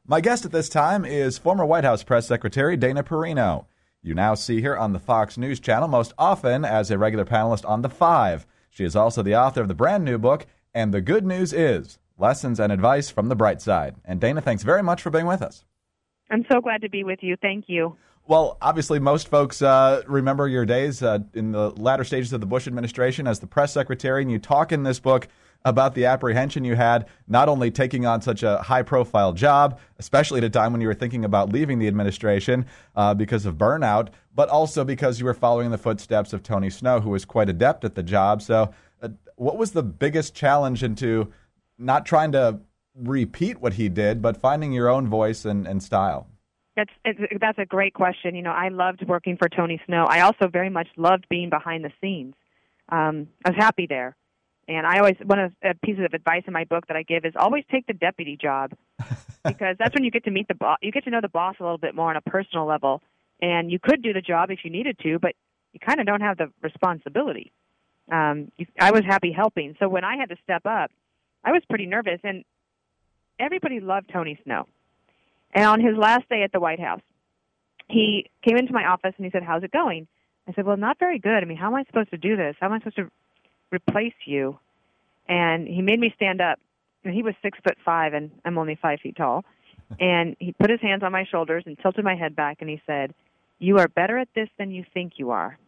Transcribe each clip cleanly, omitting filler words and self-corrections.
My guest at this time is former White House Press Secretary Dana Perino. You now see her on the Fox News Channel most often as a regular panelist on The Five. She is also the author of the brand new book, And the Good News Is, Lessons and Advice from the Bright Side. And Dana, thanks very much for being with us. I'm so glad to be with you. Thank you. Well, obviously, most folks remember your days in the latter stages of the Bush administration as the press secretary, and you talk in this book about the apprehension you had, not only taking on such a high-profile job, especially at a time when you were thinking about leaving the administration because of burnout, but also because you were following in the footsteps of Tony Snow, who was quite adept at the job. So what was the biggest challenge into not trying to repeat what he did, but finding your own voice and style? That's a great question. You know, I loved working for Tony Snow. I also very much loved being behind the scenes. I was happy there. And one of the pieces of advice in my book that I give is always take the deputy job, because that's when you get to meet the boss. You get to know the boss a little bit more on a personal level, and you could do the job if you needed to, but you kind of don't have the responsibility. I was happy helping, so when I had to step up, I was pretty nervous, and everybody loved Tony Snow. And on his last day at the White House, he came into my office and he said, "How's it going?" I said, "Well, not very good. I mean, how am I supposed to do this? How am I supposed to replace you?" And he made me stand up. And he was 6'5", and I'm only 5 feet tall. And he put his hands on my shoulders and tilted my head back, and he said, "You are better at this than you think you are."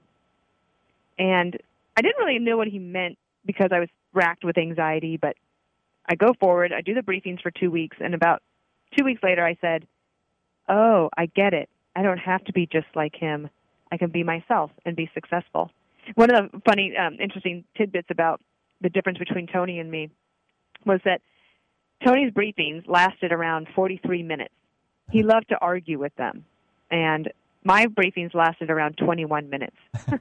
And I didn't really know what he meant because I was racked with anxiety, but I go forward, I do the briefings for 2 weeks, and about 2 weeks later I said, "Oh, I get it. I don't have to be just like him. I can be myself and be successful." One of the funny, interesting tidbits about the difference between Tony and me was that Tony's briefings lasted around 43 minutes. He loved to argue with them. And my briefings lasted around 21 minutes.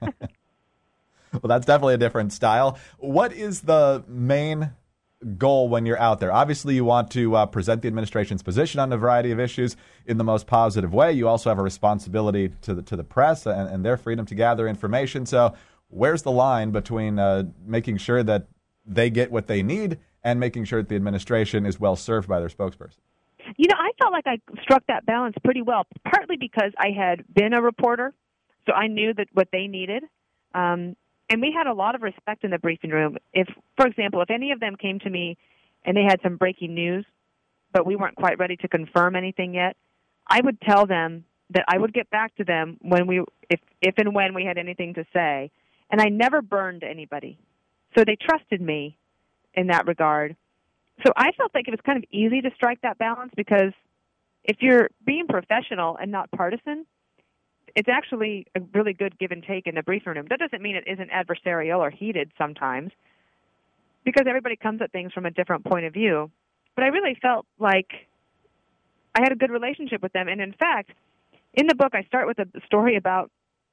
Well, that's definitely a different style. What is the main goal when you're out there? Obviously, you want to present the administration's position on a variety of issues in the most positive way. You also have a responsibility to the press and their freedom to gather information. So where's the line between making sure that they get what they need and making sure that the administration is well served by their spokesperson? You know, I felt like I struck that balance pretty well, partly because I had been a reporter, so I knew that what they needed. And we had a lot of respect in the briefing room. If, for example, if any of them came to me and they had some breaking news, but we weren't quite ready to confirm anything yet, I would tell them that I would get back to them if and when we had anything to say. And I never burned anybody. So they trusted me in that regard. So I felt like it was kind of easy to strike that balance, because if you're being professional and not partisan, it's actually a really good give and take in the briefing room. That doesn't mean it isn't adversarial or heated sometimes, because everybody comes at things from a different point of view. But I really felt like I had a good relationship with them. And in fact, in the book, I start with a story about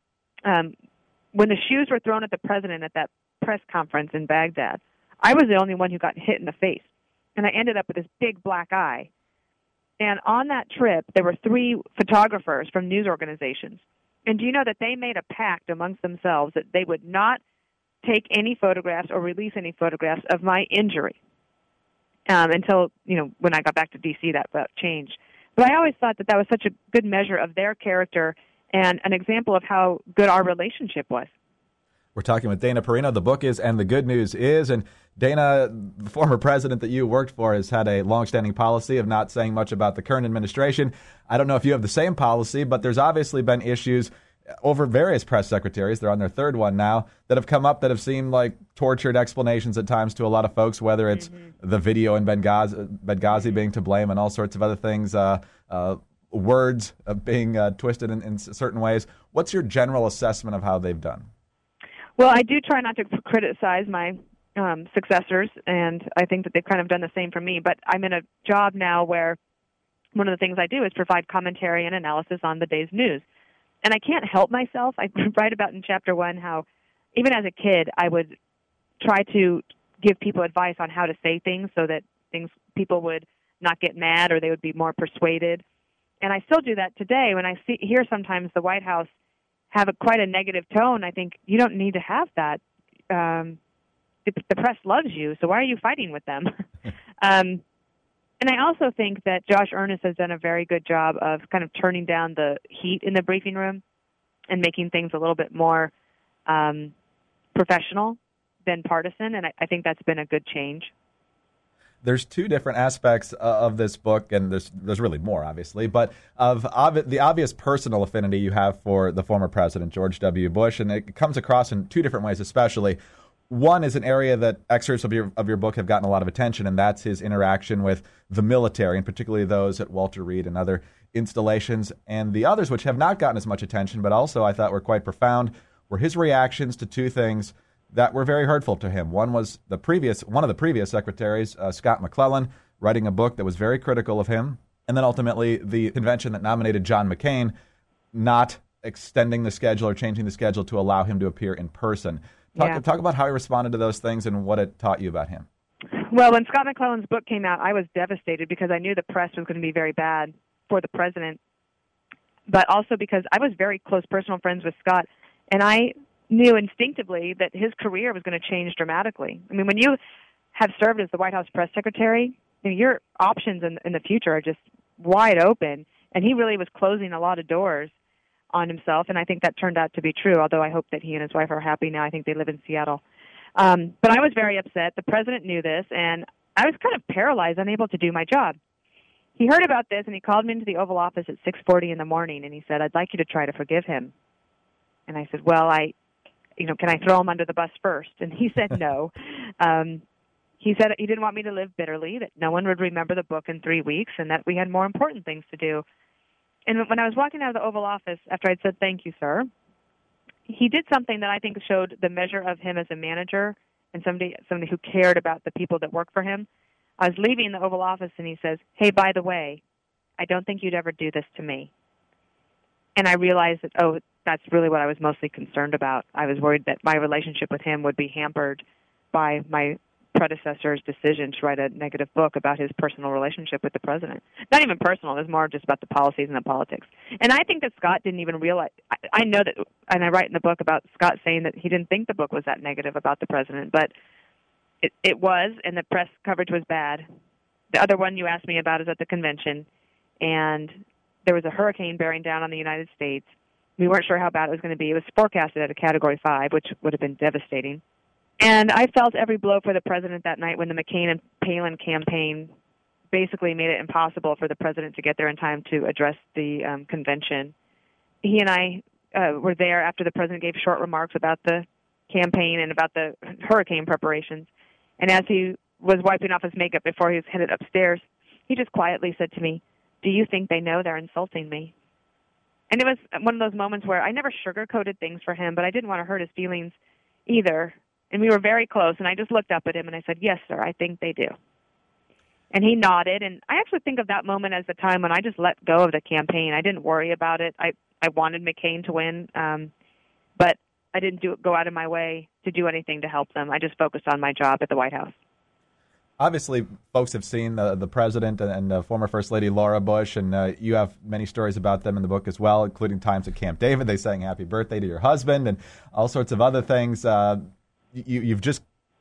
when the shoes were thrown at the president at that press conference in Baghdad. I was the only one who got hit in the face, and I ended up with this big black eye. And on that trip, there were 3 photographers from news organizations. And do you know that they made a pact amongst themselves that they would not take any photographs or release any photographs of my injury until, when I got back to D.C., that changed. But I always thought that was such a good measure of their character and an example of how good our relationship was. We're talking with Dana Perino. The book is And the Good News Is. And Dana, the former president that you worked for, has had a longstanding policy of not saying much about the current administration. I don't know if you have the same policy, but there's obviously been issues over various press secretaries, they're on their 3rd one now, that have come up that have seemed like tortured explanations at times to a lot of folks, whether it's the video in Benghazi being to blame and all sorts of other things, words being twisted in certain ways. What's your general assessment of how they've done? Well, I do try not to criticize my successors, and I think that they've kind of done the same for me. But I'm in a job now where one of the things I do is provide commentary and analysis on the day's news. And I can't help myself. I write about in Chapter 1 how, even as a kid, I would try to give people advice on how to say things so that people would not get mad or they would be more persuaded. And I still do that today. When I hear sometimes the White House have quite a negative tone, I think you don't need to have that. The press loves you, so why are you fighting with them? And And I also think that Josh Earnest has done a very good job of kind of turning down the heat in the briefing room and making things a little bit more professional than partisan, and I think that's been a good change. There's two different aspects of this book, and there's really more, obviously, but of the obvious personal affinity you have for the former president, George W. Bush, and it comes across in two different ways, especially. One is an area that excerpts of your book have gotten a lot of attention, and that's his interaction with the military, and particularly those at Walter Reed and other installations. And the others, which have not gotten as much attention, but also I thought were quite profound, were his reactions to two things that were very hurtful to him. One was one of the previous secretaries, Scott McClellan, writing a book that was very critical of him, and then ultimately the convention that nominated John McCain not extending the schedule or changing the schedule to allow him to appear in person. Talk about how he responded to those things and what it taught you about him. Well, when Scott McClellan's book came out, I was devastated because I knew the press was going to be very bad for the president, but also because I was very close personal friends with Scott, and I knew instinctively that his career was going to change dramatically. I mean, when you have served as the White House press secretary, your options in the future are just wide open, and he really was closing a lot of doors on himself, and I think that turned out to be true, although I hope that he and his wife are happy now. I think they live in Seattle. But I was very upset. The president knew this, and I was kind of paralyzed, unable to do my job. He heard about this, and he called me into the Oval Office at 6:40 in the morning, and he said, "I'd like you to try to forgive him." And I said, "Well, can I throw him under the bus first?" And he said no. He said he didn't want me to live bitterly, that no one would remember the book in 3 weeks, and that we had more important things to do. And when I was walking out of the Oval Office, after I'd said, "Thank you, sir," he did something that I think showed the measure of him as a manager and somebody who cared about the people that work for him. I was leaving the Oval Office, and he says, "Hey, by the way, I don't think you'd ever do this to me." And I realized that, that's really what I was mostly concerned about. I was worried that my relationship with him would be hampered by my predecessor's decision to write a negative book about his personal relationship with the president. Not even personal, it was more just about the policies and the politics. And I think that Scott didn't even realize, I know that, and I write in the book about Scott saying that he didn't think the book was that negative about the president, but it was, and the press coverage was bad. The other one you asked me about is at the convention, and there was a hurricane bearing down on the United States. We weren't sure how bad it was going to be. It was forecasted at a Category 5, which would have been devastating. And I felt every blow for the president that night when the McCain and Palin campaign basically made it impossible for the president to get there in time to address the convention. He and I were there after the president gave short remarks about the campaign and about the hurricane preparations. And as he was wiping off his makeup before he was headed upstairs, he just quietly said to me, "Do you think they know they're insulting me?" And it was one of those moments where I never sugarcoated things for him, but I didn't want to hurt his feelings either. And we were very close, and I just looked up at him and I said, "Yes, sir, I think they do." And he nodded, and I actually think of that moment as the time when I just let go of the campaign. I didn't worry about it. I wanted McCain to win, but I didn't go out of my way to do anything to help them. I just focused on my job at the White House. Obviously, folks have seen the president and former First Lady Laura Bush, and you have many stories about them in the book as well, including times at Camp David. They sang happy birthday to your husband and all sorts of other things. You've just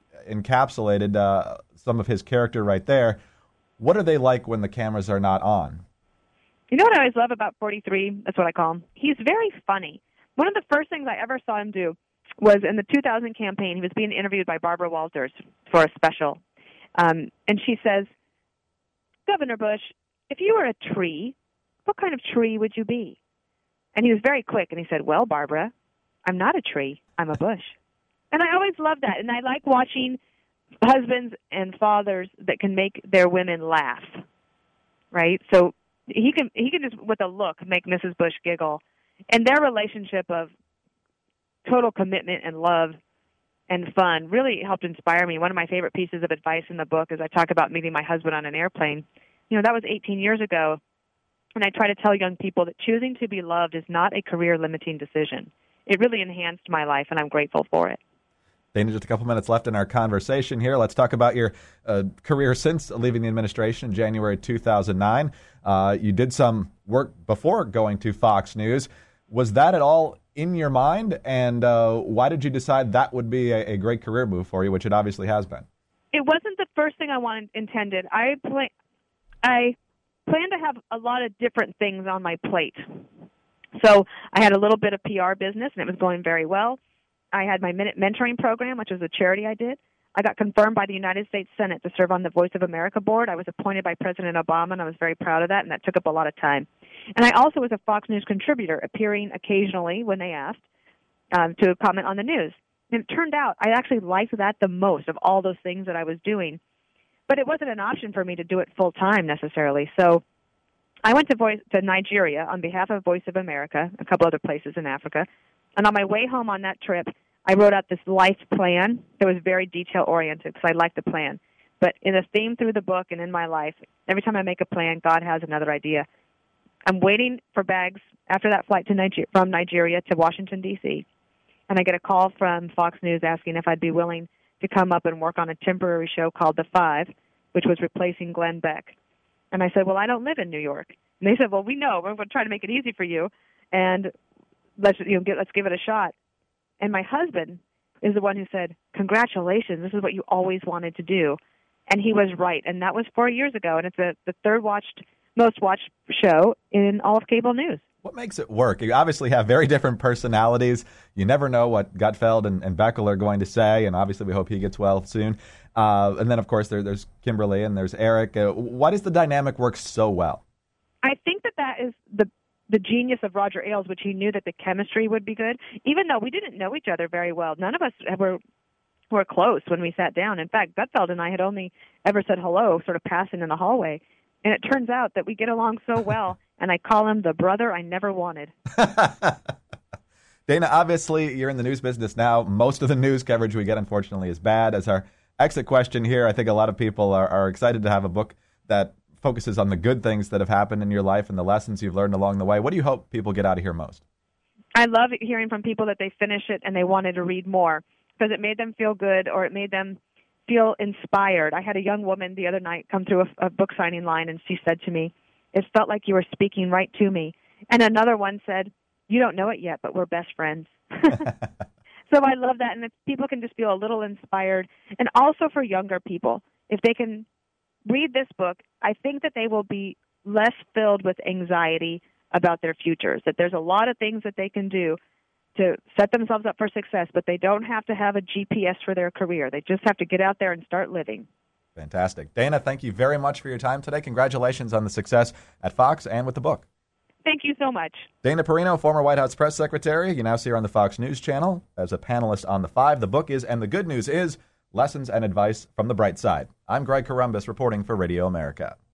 encapsulated some of his character right there. What are they like when the cameras are not on? You know what I always love about 43? That's what I call him. He's very funny. One of the first things I ever saw him do was in the 2000 campaign. He was being interviewed by Barbara Walters for a special. And she says, "Governor Bush, if you were a tree, what kind of tree would you be?" And he was very quick, and he said, "Well, Barbara, I'm not a tree. I'm a bush." And I always love that. And I like watching husbands and fathers that can make their women laugh, right? So he can just, with a look, make Mrs. Bush giggle. And their relationship of total commitment and love and fun really helped inspire me. One of my favorite pieces of advice in the book is I talk about meeting my husband on an airplane. That was 18 years ago. And I try to tell young people that choosing to be loved is not a career-limiting decision. It really enhanced my life, and I'm grateful for it. Dana, just a couple minutes left in our conversation here. Let's talk about your career since leaving the administration in January 2009. You did some work before going to Fox News. Was that at all in your mind? And why did you decide that would be a great career move for you, which it obviously has been? It wasn't the first thing I intended. I I planned to have a lot of different things on my plate. So I had a little bit of PR business, and it was going very well. I had my Minute Mentoring program, which was a charity I did. I got confirmed by the United States Senate to serve on the Voice of America board. I was appointed by President Obama, and I was very proud of that, and that took up a lot of time. And I also was a Fox News contributor, appearing occasionally when they asked to comment on the news. And it turned out I actually liked that the most of all those things that I was doing. But it wasn't an option for me to do it full-time necessarily. So I went to Nigeria on behalf of Voice of America, a couple other places in Africa. And on my way home on that trip, I wrote out this life plan that was very detail-oriented because I liked the plan. But in a theme through the book and in my life, every time I make a plan, God has another idea. I'm waiting for bags after that flight from Nigeria to Washington, D.C., and I get a call from Fox News asking if I'd be willing to come up and work on a temporary show called The Five, which was replacing Glenn Beck. And I said, well, I don't live in New York. And they said, well, we know. We're going to try to make it easy for you, and let's give it a shot. And my husband is the one who said, congratulations, this is what you always wanted to do. And he was right, and that was 4 years ago, and it's the third most watched show in all of cable news. What makes it work? You obviously have very different personalities. You never know what Gutfeld and Beckel are going to say, and obviously we hope he gets well soon. And then, of course, there's Kimberly and there's Eric. Why does the dynamic work so well? I think that is the genius of Roger Ailes, which he knew that the chemistry would be good, even though we didn't know each other very well. None of us were close when we sat down. In fact, Gutfeld and I had only ever said hello, sort of passing in the hallway. And it turns out that we get along so well, and I call him the brother I never wanted. Dana, obviously, you're in the news business now. Most of the news coverage we get, unfortunately, is bad. As our exit question here, I think a lot of people are excited to have a book that focuses on the good things that have happened in your life and the lessons you've learned along the way. What do you hope people get out of here most? I love hearing from people that they finish it and they wanted to read more because it made them feel good or it made them feel inspired. I had a young woman the other night come through a book signing line, and she said to me, it felt like you were speaking right to me. And another one said, you don't know it yet, but we're best friends. So I love that, and if people can just feel a little inspired. And also for younger people, if they can read this book, I think that they will be less filled with anxiety about their futures, that there's a lot of things that they can do to set themselves up for success, but they don't have to have a GPS for their career. They just have to get out there and start living. Fantastic. Dana, thank you very much for your time today. Congratulations on the success at Fox and with the book. Thank you so much. Dana Perino, former White House press secretary. You now see her on the Fox News Channel as a panelist on The Five. The book is And the Good News Is, Lessons and Advice from the Bright Side. I'm Greg Corombos reporting for Radio America.